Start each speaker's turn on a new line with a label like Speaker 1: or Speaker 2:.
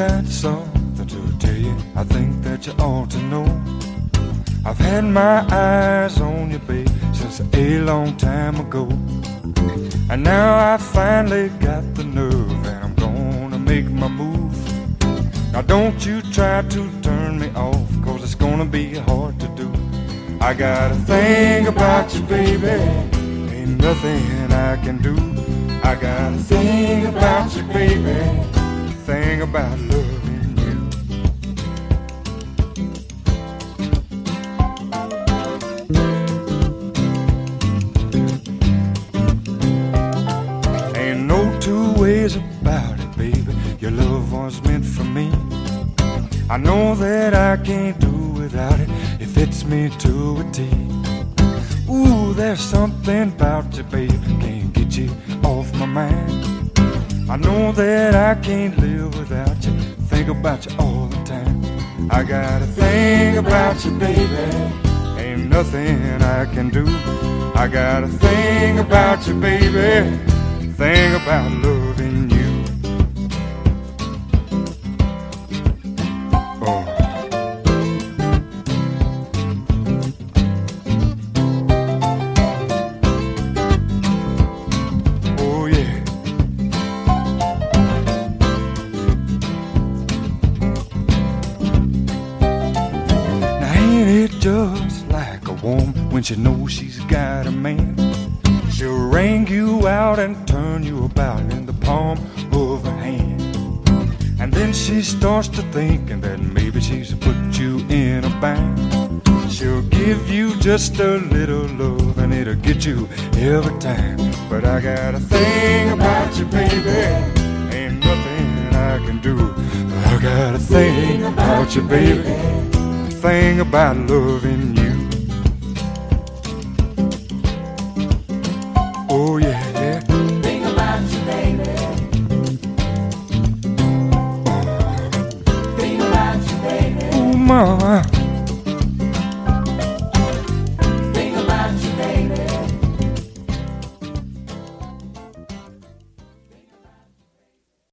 Speaker 1: got something to tell you. I think that you ought to know. I've had my eyes on you, babe, since a long time ago. And now I finally got the nerve, and I'm gonna make my move. Now don't you try to turn me off, 'cause it's gonna be hard to do. I got a thing about you, baby, ain't nothing I can do. I got a thing about you, baby, thing about loving you. Ain't no two ways about it, baby, your love was meant for me. I know that I can't do without it, it fits me to a T. Ooh, there's something about you, babe, can't get you off my mind. I know that I can't live without you, think about you all the time. I got a thing about you, baby, ain't nothing I can do. I got a thing about you, baby, thing about loving you. Oh. Just like a woman when she knows she's got a man, she'll wring you out and turn you about in the palm of her hand. And then she starts to thinking that maybe she's put you in a bind. She'll give you just a little love and it'll get you every time. But I got a thing about you, baby, ain't nothing I can do. I got a thing about you, baby, thing about loving you. Oh yeah, yeah.
Speaker 2: Thing about you, baby.
Speaker 1: Oh.
Speaker 2: Thing about you, baby.
Speaker 1: Oh mama.